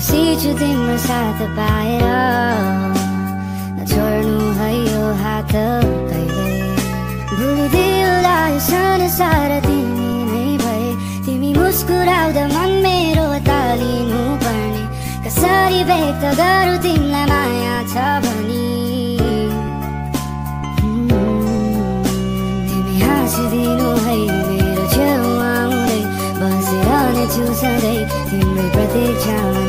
खुसी छु तिम्रो साथ पाएर नछोड्नु है यो हात कहिले भुलिदिउँला यो संसार तिमी नै भए तिमी मुस्कुराउँदा मन मेरो तालिनु पर्ने कसरी व्यक्त गरौँ तिमीलाई माया छ भनी तिमी हाँसिदिनु है मेरो छेउमा आउँदै बसिरहनेछु सधैँ तिम्रै प्रतीक्षामा